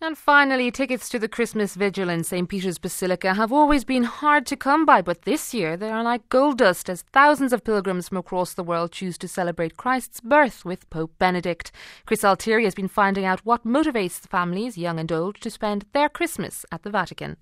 And finally, tickets to the Christmas Vigil in St. Peter's Basilica have always been hard to come by, but this year they are like gold dust as thousands of pilgrims from across the world choose to celebrate Christ's birth with Pope Benedict. Chris Altieri has been finding out what motivates families, young and old, to spend their Christmas at the Vatican.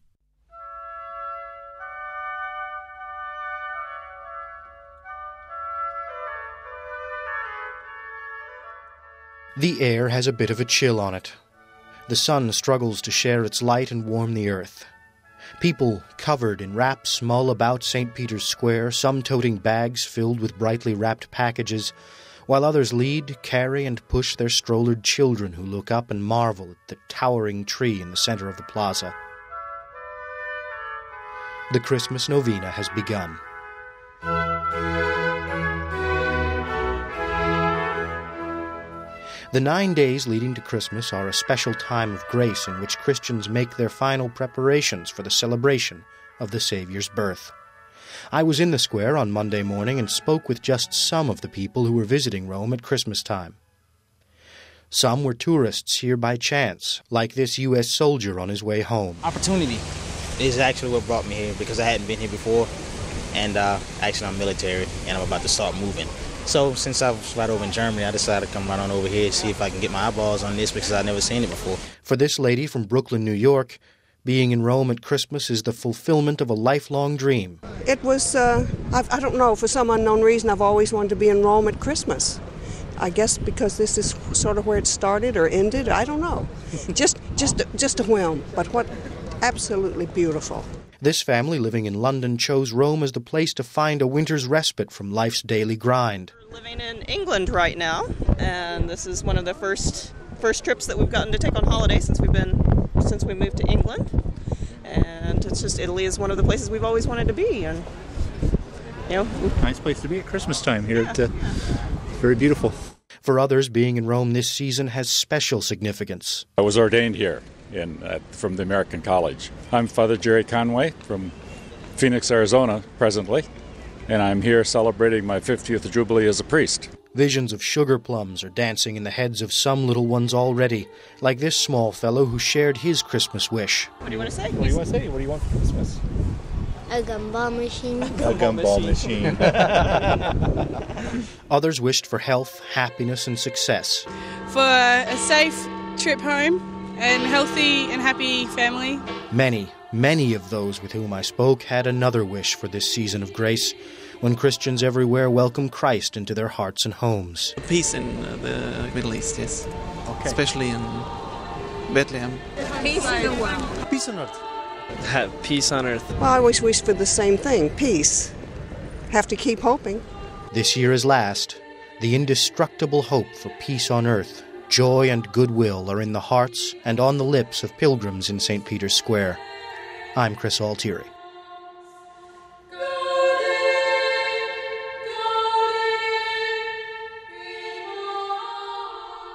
The air has a bit of a chill on it. The sun struggles to share its light and warm the earth. People covered in wraps mull about St. Peter's Square, some toting bags filled with brightly wrapped packages, while others lead, carry, and push their strollered children who look up and marvel at the towering tree in the center of the plaza. The Christmas novena has begun. The 9 days leading to Christmas are a special time of grace in which Christians make their final preparations for the celebration of the Savior's birth. I was in the square on Monday morning and spoke with just some of the people who were visiting Rome at Christmas time. Some were tourists here by chance, like this U.S. soldier on his way home. Opportunity is actually what brought me here because I hadn't been here before, and actually I'm military and I'm about to start moving. So since I was right over in Germany, I decided to come right on over here and see if I can get my eyeballs on this because I'd never seen it before. For this lady from Brooklyn, New York, being in Rome at Christmas is the fulfillment of a lifelong dream. It was, I don't know, for some unknown reason I've always wanted to be in Rome at Christmas. I guess because this is sort of where it started or ended, I don't know. Just a whim, but what absolutely beautiful. This family living in London chose Rome as the place to find a winter's respite from life's daily grind. We're living in England right now, and this is one of the first trips that we've gotten to take on holiday since we moved to England. And it's just Italy is one of the places we've always wanted to be, and nice place to be at Christmas time here. Yeah. Very beautiful. For others, being in Rome this season has special significance. I was ordained here from the American College. I'm Father Jerry Conway from Phoenix, Arizona, presently, and I'm here celebrating my 50th Jubilee as a priest. Visions of sugar plums are dancing in the heads of some little ones already, like this small fellow who shared his Christmas wish. What do you want to say? What do you want to say? What do you want for Christmas? A gumball machine. A gumball machine. Others wished for health, happiness, and success. For a safe trip home and healthy and happy family. Many of those with whom I spoke had another wish for this season of grace, when Christians everywhere welcome Christ into their hearts and homes. Peace in the Middle East, yes. Okay. Especially in Bethlehem. Peace in the world. Peace on earth. Peace on earth. Well, I always wish for the same thing, peace. Have to keep hoping. This year is last. The indestructible hope for peace on earth, joy and goodwill are in the hearts and on the lips of pilgrims in St. Peter's Square. I'm Chris Altieri.